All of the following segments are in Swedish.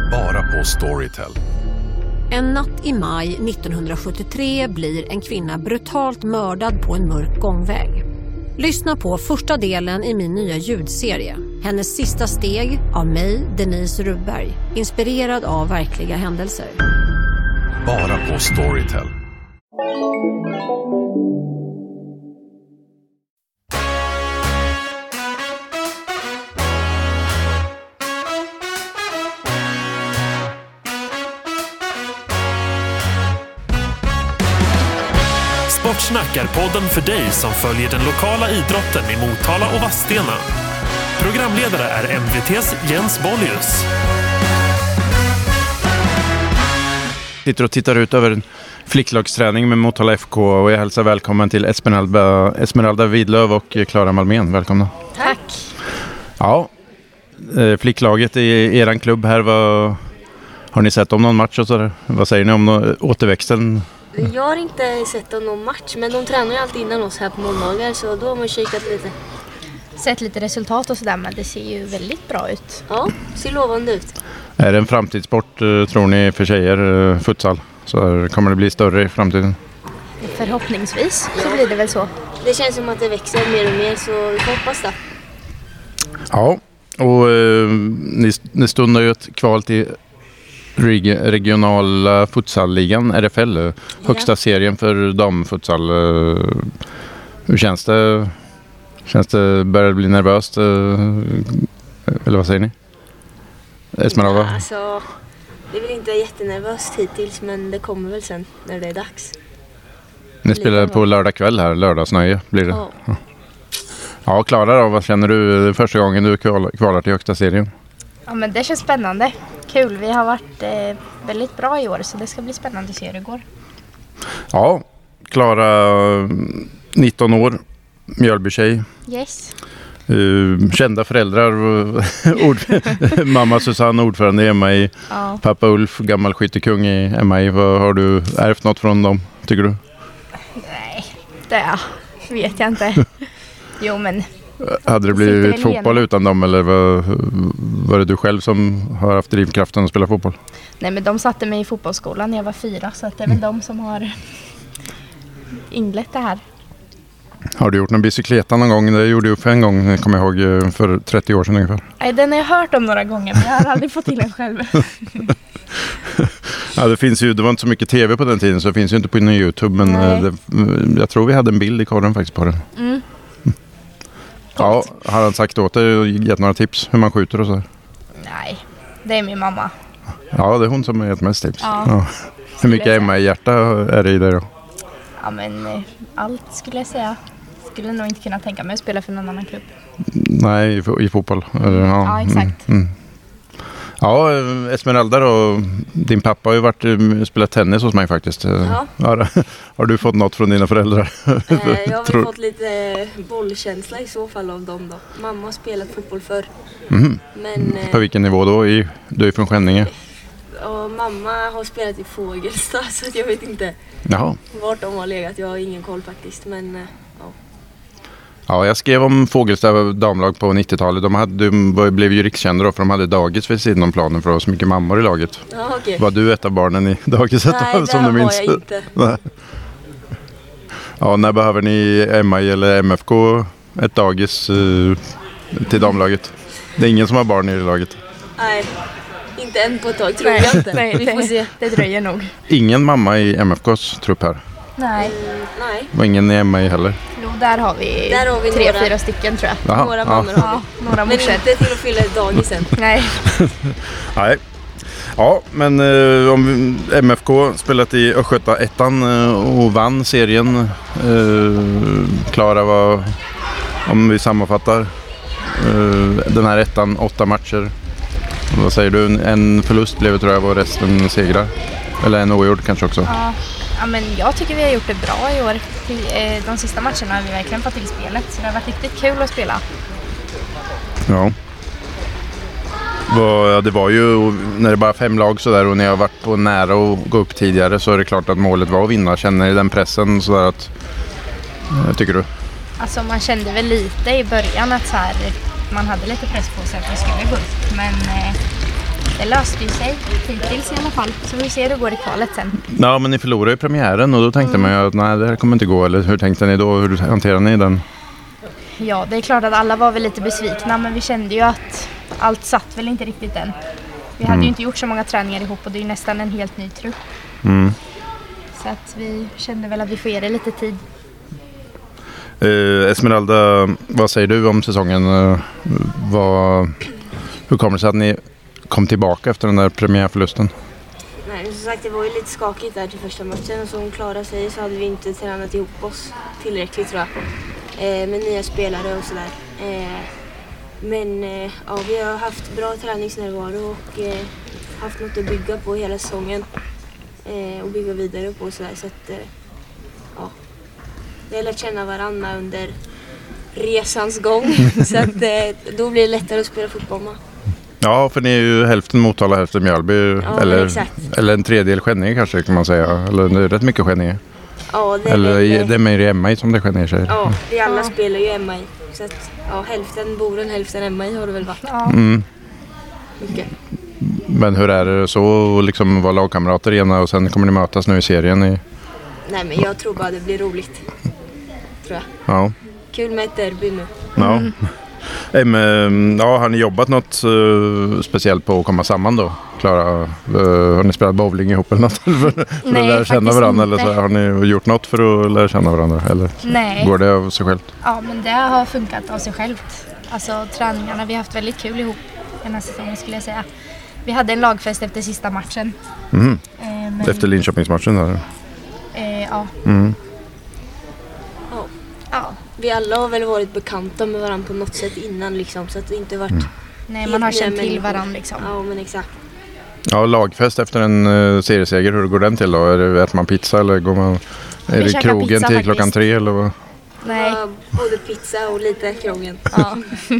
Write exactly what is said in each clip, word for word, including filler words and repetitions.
Bara på Storytel. En natt i maj nittonhundrasjuttiotre blir en kvinna brutalt mördad på en mörk gångväg. Lyssna på första delen i min nya ljudserie. Hennes sista steg av mig, Denise Rubberg. Inspirerad av verkliga händelser. Bara på Storytel. Sportsnack är podden för dig som följer den lokala idrotten i Motala och Vadstena. Programledare är M V T:s Jens Bollius. Sitter och tittar ut över en flicklagsträning med Motala F K och jag hälsar välkommen till Esmeralda, Esmeralda Widlöv och Klara Malmén. Välkomna. Tack. Ja, flicklaget i eran klubb här, vad, har ni sett om någon match och sådär? Vad säger ni om återväxten? Jag har inte sett någon match, men de tränar ju alltid innan oss här på måndagar, så då har man kikat lite. Sett lite resultat och sådär, men det ser ju väldigt bra ut. Ja, ser lovande ut. Är det en framtidssport, tror ni, för tjejer, futsal? Så kommer det bli större i framtiden? Förhoppningsvis så blir det väl så. Det känns som att det växer mer och mer, så vi får hoppas det. Ja, och eh, ni, ni stundar ju ett kval till reg- regionala futsalligan, R F L, högsta ja. serien för damfutsal. Hur känns det? Känns det, börjar det bli nervöst? Eller vad säger ni? Esmeralda? Ja, alltså, det är väl inte jättenervöst hittills, men det kommer väl sen när det är dags. Ni spelar på lördag kväll här, lördagsnöje blir det. Ja. Ja, Klara då, vad känner du första gången du kvalar till högsta serien? Ja, men det känns spännande. Kul, vi har varit eh, väldigt bra i år, så det ska bli spännande att se hur det går. Ja, Klara, nitton år, Mjölby-tjej. Yes. Uh, kända föräldrar, ord, mamma Susanne, ordförande i M A I, Ja. pappa Ulf, gammal skyttekung i M A I. Vad, har du ärvt något från dem, tycker du? Nej, det vet jag inte. Jo, men... Hade det blivit fotboll utan dem, eller var, var det du själv som har haft drivkraften att spela fotboll? Nej, men de satte mig i fotbollsskolan när jag var fyra, så att det är väl de som har inlett det här. Har du gjort någon bicykleta någon gång? Det gjorde jag för en gång, kommer jag ihåg, för trettio år sedan ungefär. Nej, den har jag hört om några gånger, men jag har aldrig fått till den själv. Ja, det finns ju, det var inte så mycket tv på den tiden, så det finns ju inte på YouTube, men det, jag tror vi hade en bild i korren faktiskt på den. Mm. Ja, har han sagt åt dig och gett några tips hur man skjuter och så? Nej, det är min mamma. Ja, det är hon som har gett mest tips. Ja. Ja. Hur mycket är med i hjärta är det i det då? Ja, men eh, allt skulle jag säga. Skulle nog inte kunna tänka mig att spela för någon annan klubb. Nej, i, i fotboll. Eller, ja, Ja, exakt. Mm, mm. Ja, Esmeralda då, din pappa har ju varit spelat tennis hos mig faktiskt. Ja. Har, har du fått något från dina föräldrar? Eh, jag har Tror... fått lite bollkänsla i så fall av dem då. Mamma har spelat fotboll förr. Mm. Men, eh, På vilken nivå då? I, du är från Skänninge? och mamma har spelat i Fågelsta, så att jag vet inte Jaha. vart de har legat. Jag har ingen koll faktiskt, men... Eh, ja. Ja, jag skrev om Fågelsta damlag på nittiotalet. De hade, de blev ju rikskända då, för de hade dagis vid sidan om planen för att ha så mycket mammor i laget. Ja, okej. Var du ett av barnen i dagiset? Nej, som det du var minns? jag inte. Nej. Ja, när behöver ni M A I eller M F K ett dagis uh, till damlaget? Det är ingen som har barn i laget. Nej, inte än på ett tag tror Nej, jag inte. nej, Vi får det, se. det dröjer nog. Ingen mamma i M F K:s trupp här. Nej. Mm, nej, Och ingen i M A I heller. Jo, där har vi, Där har vi tre, några. fyra stycken tror jag. Jaha, några ja. mammor har Ja, vi. några Men morsor. inte till att fylla ett dagis än. Nej. Nej. Ja, men eh, om M F K spelat i Östgöta ettan eh, och vann serien. Eh, Klara, vad, om vi sammanfattar eh, den här ettan, åtta matcher. Vad säger du? En förlust blev det, tror jag, och resten segrar. Eller en oavgjord kanske också. Ja. Ja, men jag tycker vi har gjort det bra i år. De sista matcherna har vi verkligen fått till spelet, så det har varit riktigt kul att spela. Ja. Det var ju, när det bara fem lag så där och ni har varit på nära att gå upp tidigare, så är det klart att målet var att vinna. Känner ni den pressen så där att, tycker du? Alltså man kände väl lite i början att så här, man hade lite press på sig att vi skulle gå upp, men eh, det löste ju sig hittills i alla fall. Så vi ser hur det går i kvalet sen. Ja, men ni förlorade ju premiären och då tänkte mm. man ju att nej, det här kommer inte gå. Eller hur tänkte ni då? Hur hanterade ni den? Ja, det är klart att alla var väl lite besvikna, men vi kände ju att allt satt väl inte riktigt än. Vi hade mm. ju inte gjort så många träningar ihop och det är ju nästan en helt ny trupp. Mm. Så att vi kände väl att vi får ge det lite tid. Eh, Esmeralda, vad säger du om säsongen? Eh, vad, hur kommer det sig att ni kom tillbaka efter den där premiärförlusten? Nej, som sagt, det var ju lite skakigt där till första matchen och som hon klarade sig så hade vi inte tränat ihop oss tillräckligt tror jag. Eh, med nya spelare och sådär. Eh, men eh, ja, vi har haft bra träningsnärvaro och eh, haft något att bygga på hela säsongen. Eh, och bygga vidare på och sådär. Så att, eh, ja. Vi har lärt känna varandra under resans gång. Så att, eh, då blir det lättare att spela fotboll med. Ja, för ni är ju hälften Motala, hälften Mjölby. Ja, eller, eller en tredjedel Skänninge kanske kan man säga. Eller det är rätt mycket Skänninge. Ja, det är eller det. Det är mer i M I som det Skänninge sig. Ja, vi alla ja. spelar ju M I. Så att ja, hälften Boren, hälften M I har det väl varit. Ja. Mm. Mycket. Men hur är det så liksom vara lagkamrater igen och sen kommer ni mötas nu i serien? I... Nej, men jag tror bara det blir roligt. Tror jag. Ja. Kul med ett derby nu. Ja. Mm. Ja, har ni jobbat något uh, speciellt på att komma samman då? Klara, uh, har ni spelat bowling ihop eller något? för, för Nej, att lära känna varandra? Eller så, har ni gjort något för att lära känna varandra? Eller Nej. Går det av sig självt? Ja, men det har funkat av sig självt. Alltså träningarna, vi har haft väldigt kul ihop den här säsongen skulle jag säga. Vi hade en lagfest efter sista matchen. Mm. Eh, men... Efter Linköpingsmatchen där? Eh, ja. Mm. ja. Ja. Vi alla har väl varit bekanta med varandra på något sätt innan liksom, så att det inte varit... Mm. Nej, man har känt till varandra liksom. Ja, men exakt. Ja, lagfest efter en uh, serieseger, hur går den till då? Är det, äter man pizza eller går man... Är det krogen pizza, till klockan tre eller vad? Nej. Ja, både pizza och lite krogen. Ja.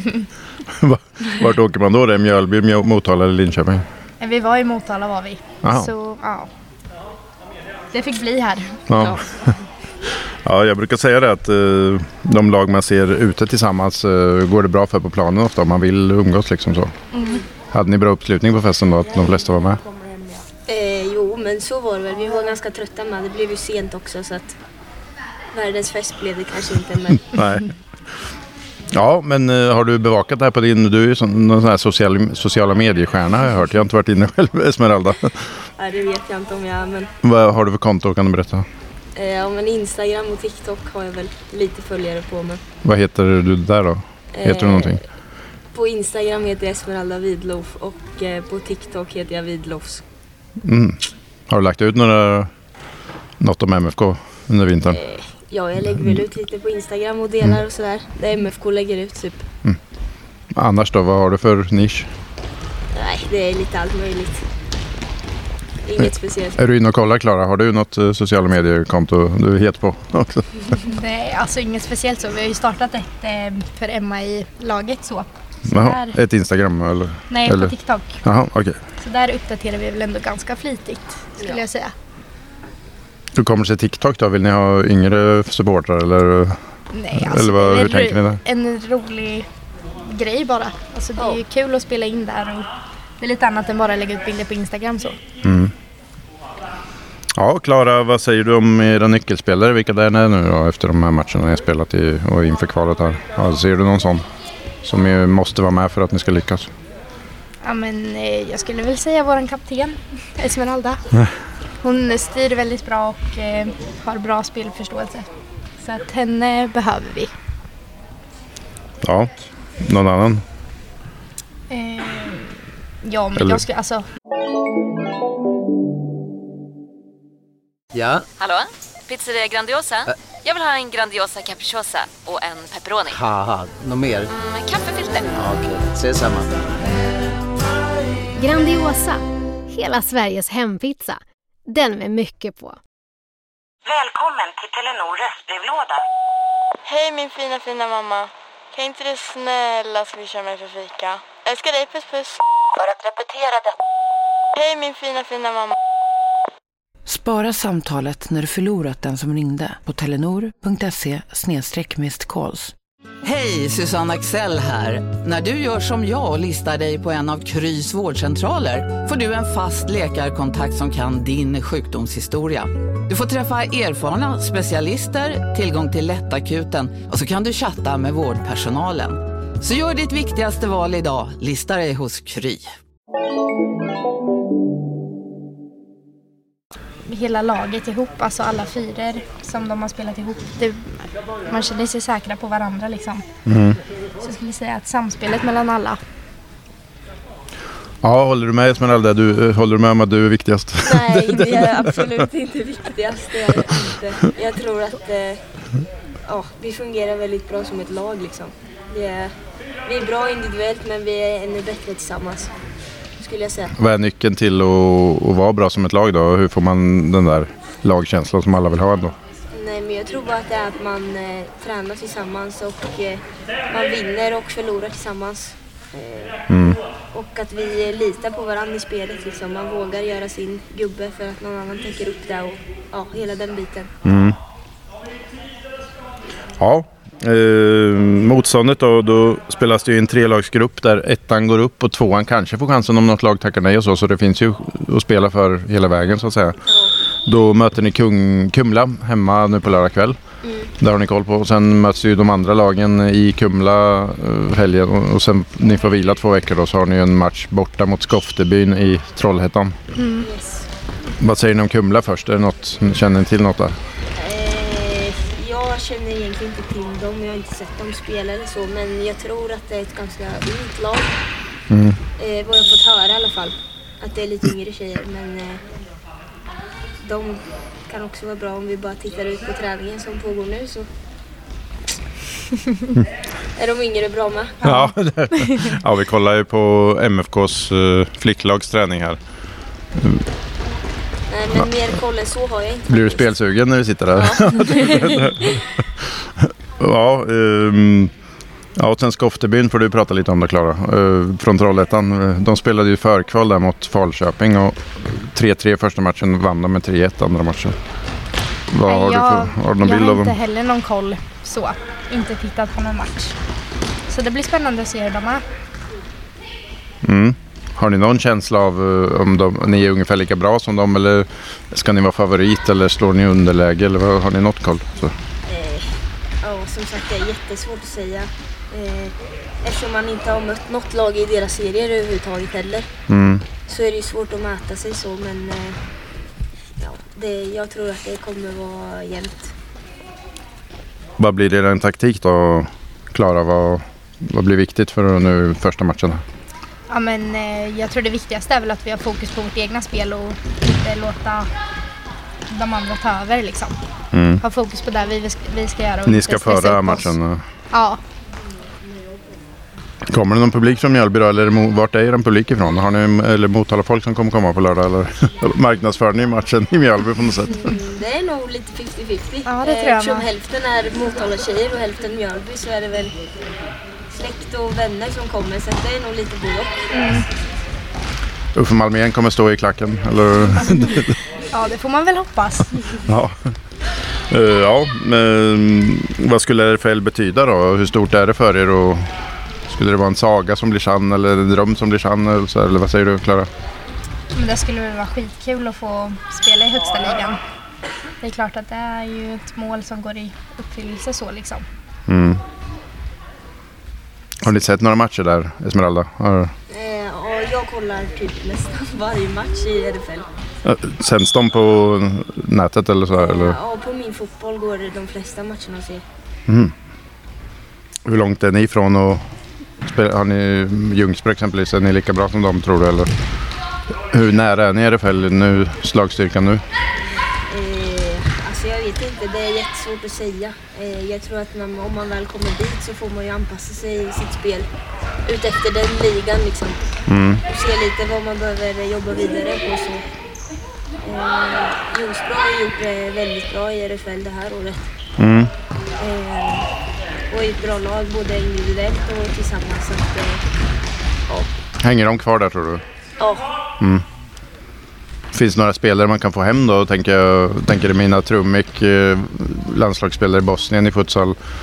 Vart åker man då? Det är Mjölby, Motala eller Linköping? Vi var i Motala var vi. Aha. Så ja. Det fick bli här. Ja. Ja. Ja, jag brukar säga det att uh, de lag man ser ute tillsammans uh, går det bra för på planen ofta om man vill umgås liksom så. Mm. Hade ni bra uppslutning på festen då att de flesta var med? Eh, jo, men så var det väl. Vi var ganska trötta med. Det blev ju sent också så att världens fest blev det kanske inte. Men... Nej. Ja, men uh, har du bevakat det här på din... Du är ju sån, någon sån här social, sociala mediestjärna har jag hört. Jag har inte varit inne själv, Esmeralda. Nej, det vet jag inte om jag men... Vad har du för konto, kan du berätta? Ja, men Instagram och TikTok har jag väl lite följare på. Men... Vad heter du där då? Heter eh, du någonting? På Instagram heter jag Esmeralda Widlof och eh, på TikTok heter jag Widlofs. Mm. Har du lagt ut några, något om M F K under vintern? Eh, ja, jag lägger väl ut lite på Instagram och delar mm. och sådär. Det M F K lägger ut typ. Mm. Annars då, vad har du för nisch? Nej, det är lite allt möjligt. Inget speciellt. Är du inne och kollar, Klara? Har du något uh, sociala mediekonto du är het på också? Nej, alltså inget speciellt så. Vi har ju startat ett eh, för M I-laget så. så Jaha, där... ett Instagram eller? Nej, eller? på TikTok. Jaha, okej. Okay. Så där uppdaterar vi väl ändå ganska flitigt, skulle ja. jag säga. Hur kommer det sig TikTok då? Vill ni ha yngre supportrar eller? Nej, alltså eller vad, det är hur tänker ni där? En rolig grej bara. Alltså det är ju kul att spela in där och det är lite annat än bara att lägga ut bilder på Instagram så. Mm. Ja, Klara, vad säger du om era nyckelspelare? Vilka där är nu då efter de här matcherna ni har spelat i och inför kvalet här? Ja, ser du någon sån som måste vara med för att ni ska lyckas? Ja, men eh, jag skulle väl säga våran kapten, Esmeralda. Hon styr väldigt bra och eh, har bra spelförståelse. Så att henne behöver vi. Ja, någon annan? Eh, ja, men Eller? jag skulle alltså... Ja? Hallå? Pizzeria Grandiosa? Ä jag vill ha en Grandiosa capriciosa och en pepperoni. Haha, något mer? Mm, kaffefilter. Ja, okej, okay. Ses samma. Grandiosa, hela Sveriges hempizza. Den med mycket på. Välkommen till Telenor röstbrevlåda. Hej min fina fina mamma. Kan inte du snälla swisha mig för fika? Älskar dig, puss puss. För att repetera det. Hej min fina fina mamma. Spara samtalet när du förlorat den som ringde på telenor punkt se slash missed calls. Hej, Susanne Axel här. När du gör som jag och listar dig på en av Krys vårdcentraler får du en fast läkarkontakt som kan din sjukdomshistoria. Du får träffa erfarna specialister, tillgång till lättakuten och så kan du chatta med vårdpersonalen. Så gör ditt viktigaste val idag, listar dig hos Kry. Hela laget ihop, alltså alla fyror som de har spelat ihop, det, man känner sig säkra på varandra liksom. Mm. Så jag skulle säga att samspelet mellan alla. Ja, håller du med Esmeralda? Du, håller du med om att du är viktigast? Nej, det är absolut inte viktigast. Det är det inte. Jag tror att eh, ja, vi fungerar väldigt bra som ett lag liksom. Vi är, vi är bra individuellt, men vi är ännu bättre tillsammans, skulle jag säga. Vad är nyckeln till att, att vara bra som ett lag då? Hur får man den där lagkänslan som alla vill ha ändå? Nej, men jag tror bara att det är att man eh, tränar tillsammans och eh, man vinner och förlorar tillsammans. Eh, mm. Och att vi litar på varandra i spelet liksom. Man vågar göra sin gubbe för att någon annan tänker upp det och ja, hela den biten. Mm. Ja, eh, motståndet då, då spelas det ju en trelagsgrupp där ettan går upp och tvåan kanske får chansen om något lag tackar nej och så, så det finns ju att spela för hela vägen så att säga. Ja. Då möter ni Kung, Kumla hemma nu på lördag kväll. Mm. Där har ni koll på. Och sen möts ju de andra lagen i Kumla uh, helgen och, och sen ni får vila två veckor då, så har ni en match borta mot Skoftebyn i Trollhättan. Mm. Yes. Vad säger ni om Kumla först? Är det något, känner ni till något där? Eh, jag känner egentligen inte till dem, jag har inte sett dem spela eller så, men jag tror att det är ett ganska unikt lag. Mm. Eh, vad jag fått höra i alla fall. Att det är lite yngre tjejer, men eh, de kan också vara bra om vi bara tittar ut på träningen som pågår nu, så är de yngre bra med. Ja, ja, vi kollar ju på M F K:s uh, flicklags träning här. Mm. Nej, men mer koll än så har jag inte. Blir du spelsugen när vi sitter där? Ja, ja, um, ja, och sen Skoftebyn får du prata lite om det, Klara. Uh, från Trollhättan. De spelade ju förkval där mot Falköping och tre tre första matchen, vann de med tre ett andra matchen. Vad Nej, har jag, du för, har du någon jag bild har av inte dem? heller någon koll så. Inte tittat på någon match. Så det blir spännande att se hur de är. Mm. Har ni någon känsla av uh, om de, ni är ungefär lika bra som dem, eller ska ni vara favorit eller slår ni underläge, eller vad, har ni något koll? Så. Eh, ja, som sagt, det är jättesvårt att säga. Eh, eftersom man inte har mött något lag i deras serier överhuvudtaget heller. Mm. Så är det ju svårt att mäta sig så, men eh, ja, det, jag tror att det kommer vara jämnt. Vad blir det en taktik då, Klara? Vad, vad blir viktigt för nu första matchen? Ja, men eh, jag tror det viktigaste är väl att vi har fokus på vårt egna spel och inte låta de andra ta över liksom. Mm. Ha fokus på det vi, vi ska göra. Och ni ska föra matchen? Ja. Kommer det någon publik från Mjölby då, eller vart är den publik ifrån? Har ni eller Motala folk som kommer komma på lördag, eller marknadsför ni matchen i Mjölby på något sätt? Mm, det är nog lite femtio femtio. Ja, det tror jag. Eftersom hälften är Motala tjejer och hälften Mjölby, så är det väl släkt och vänner som kommer, så det är nog lite både. Mm. Uffe Malmén kommer stå i klacken, eller? Ja, det får man väl hoppas. Ja. Uh, ja, men vad skulle R F L betyda då? Hur stort är det för er? Och skulle det vara en saga som blir sann, eller en dröm som blir sann, eller, så, eller vad säger du, Klara? Men det skulle väl vara skitkul att få spela i högsta ligan. Det är klart att det är ju ett mål som går i uppfyllelse så liksom. Mm. Har ni sett några matcher där, Esmeralda? Har... Eh, ja, jag kollar typ nästan varje match i R F L. Sänds de på nätet eller så här, eller? Ja, på min fotboll går det de flesta matcherna att se. Mm. Hur långt är ni ifrån och spela, har ni Ljungsbro exempelvis, är ni lika bra som dem, tror du, eller? Hur nära är ni i R F L nu, slagstyrkan nu? Eh, alltså jag vet inte, det är jättesvårt att säga. Eh, jag tror att man, om man väl kommer dit så får man ju anpassa sig i sitt spel ut efter den ligan liksom. Mm. Och se lite vad man behöver jobba vidare på så. Eh, Ljungsbro har gjort det väldigt bra i R F L det här året. Mm. Eh, och ett bra lag både individuellt och tillsammans. Så att, eh, ja. Hänger de kvar där, tror du? Ja. Mm. Finns det några spelare man kan få hem då? Tänker jag tänker Mina Trummik, eh, landslagsspelare i Bosnien i futsal.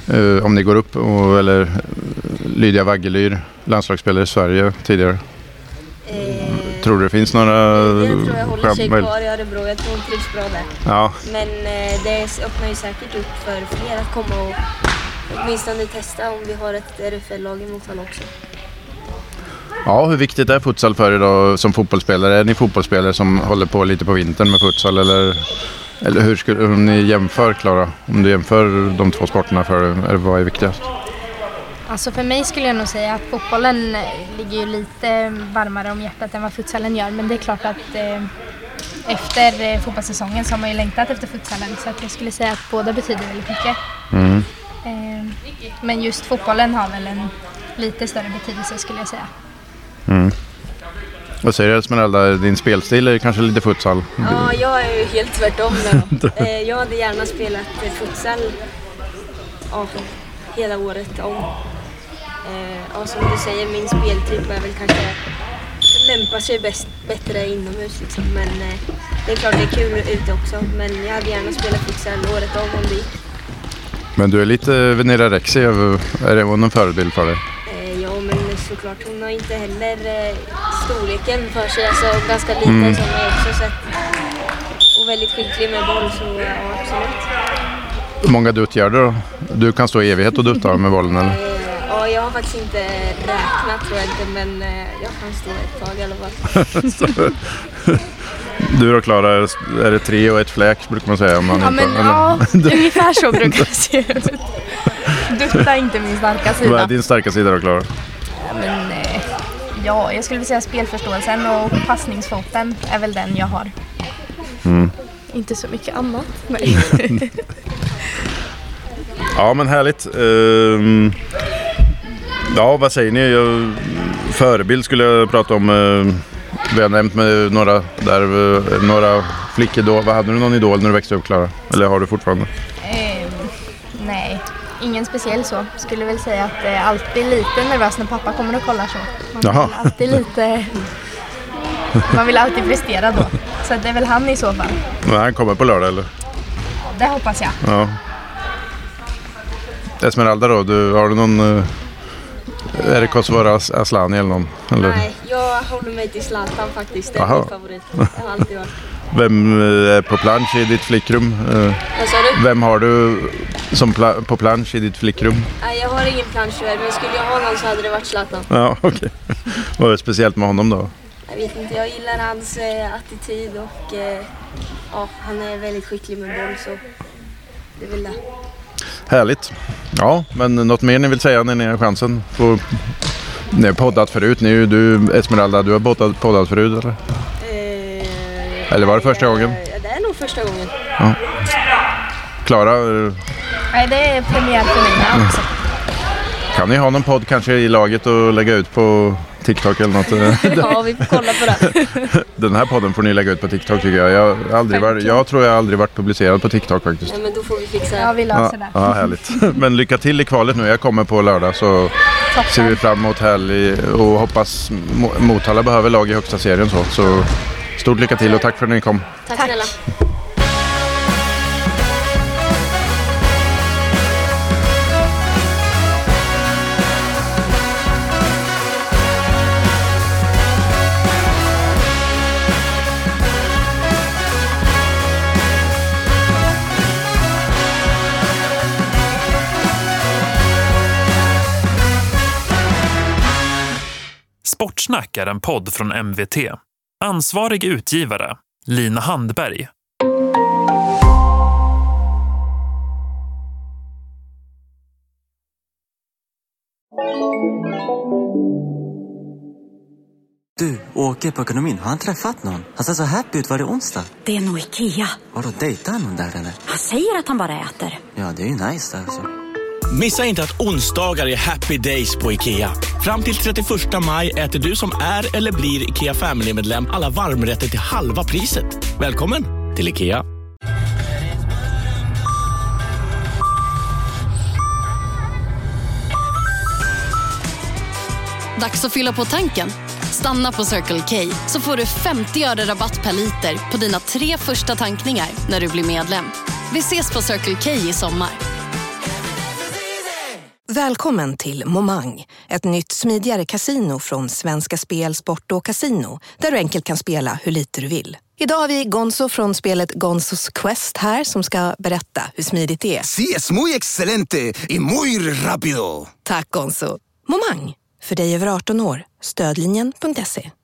Uh, om ni går upp och, eller Lydia Wagelyr, landslagsspelare i Sverige tidigare. Eh, tror du det finns några... Jag tror jag håller sig kvar i Örebro. Jag tror hon trivs bra där. Ja. Men eh, det öppnar ju säkert upp för fler att komma och åtminstone testa om vi har ett R F L-lag i Motala också. Ja, hur viktigt är futsal för er då som fotbollsspelare? Är ni fotbollsspelare som håller på lite på vintern med futsal eller, eller hur skulle om ni jämför, Klara? Om du jämför de två sporterna för er, vad är viktigast? Alltså för mig skulle jag nog säga att fotbollen ligger ju lite varmare om hjärtat än vad futsalen gör. Men det är klart att eh, efter eh, fotbollssäsongen så har man ju längtat efter futsalen. Så att jag skulle säga att båda betyder väldigt mycket. Mm. Eh, men just fotbollen har väl en lite större betydelse skulle jag säga. Mm. Vad säger du, Esmeralda? Din spelstil är kanske lite futsal? Ja, jag är ju helt tvärtom då. eh, Jag hade gärna spelat eh, futsal ja, hela året om. Eh, och som du säger, min speltyp är väl kanske lämpar sig bäst, bättre inomhus liksom. Men eh, det är klart det är kul ute också. Men jag hade gärna spelat futsal året om om det gick. Men du är lite Venera Rexi, är det någon förebild för dig? Eh, ja, men såklart hon har inte heller eh, storleken för sig. Alltså ganska liten mm. som jag också sett. Och väldigt skicklig med boll, så ja, absolut. Hur många duttgärder då? Du kan stå i evighet och dutta med bollen eller? Eh, ja, jag har faktiskt inte räknat tror jag inte, men eh, jag kan stå ett tag i alla fall. Du då, Klara, är det tre och ett fläk brukar man säga om man ja, inte... Men, ja, ungefär så brukar det se ut. Dutta är inte min starka sida. Vad är din starka sida då, Klara? Ja, men, eh, ja, jag skulle vilja säga spelförståelsen och passningsfoten är väl den jag har. Mm. Inte så mycket annat. Nej. Ja, men härligt. Uh, ja, vad säger ni? Jag, förebild skulle jag prata om. Uh, vi har nämnt med några där, uh, några flickidol. Vad hade du någon idol när du växte upp, Klara? Eller har du fortfarande? Uh, nej, ingen speciell så. Skulle väl säga att det är alltid lite nervös när pappa kommer och kollar så. Man Jaha. vill alltid lite... Man vill alltid prestera då. Så det är väl han i så fall. Men han kommer på lördag, eller? Det hoppas jag. Ja. Esmeralda då, du, har du någon... Uh, är det Kosovare Asllani eller någon? Eller? Nej, jag håller mig till Zlatan faktiskt. Det är Aha. min favorit. Det har alltid varit. Vem är på plansch i ditt flickrum? Uh, Vad sa du? Vem har du som pla- på plansch i ditt flickrum? Nej, jag har ingen plansch här, men skulle jag ha någon så hade det varit Zlatan. Ja, okej. Okay. Vad är det speciellt med honom då? Jag vet inte, jag gillar hans eh, attityd och eh, ja, han är väldigt skicklig med boll så det är väl det. Härligt. Ja, men något mer ni vill säga när ni har chansen? På, ni har poddat förut. Ni, du, Esmeralda, du har poddat, poddat förut eller? Eh, eller var det första gången? Ja, det är nog första gången. Ja. Klara? Eh, Nej, det är premiär för mig med också. Kan ni ha någon podd kanske i laget och lägga ut på TikTok eller något? Ja, vi får kolla på det. Den här podden får ni lägga ut på TikTok tycker jag. Jag, har aldrig varit, jag tror jag aldrig varit publicerad på TikTok faktiskt. Ja, men då får vi fixa det. Ja, vi löser det. Ja, härligt. Men lycka till i kvalet nu. Jag kommer på lördag så Toppen. Ser vi fram emot helg och hoppas Motala behöver lag i högsta serien så. Så stort lycka till och tack för att ni kom. Tack snälla. Sportsnack är en podd från M V T. Ansvarig utgivare, Lina Handberg. Du, Åke på ekonomin, har han träffat någon? Han ser så happy ut, var det onsdag? Det är nog Ikea. Har du dejtat någon där eller? Han säger att han bara äter. Ja, det är ju nice alltså. Missa inte att onsdagar är happy days på Ikea. Fram till trettioförsta maj äter du som är eller blir Ikea Family-medlem alla varmrätter till halva priset. Välkommen till Ikea. Dags att fylla på tanken. Stanna på Circle K så får du femtio öre rabatt per liter på dina tre första tankningar när du blir medlem. Vi ses på Circle K i sommar. Välkommen till Momang, ett nytt smidigare kasino från Svenska Spel, Sport och Casino, där du enkelt kan spela hur lite du vill. Idag har vi Gonzo från spelet Gonzos Quest här som ska berätta hur smidigt det är. Sí, es muy excelente y muy rápido. Tack Gonzo. Momang, för dig över arton år. Stödlinjen punkt se.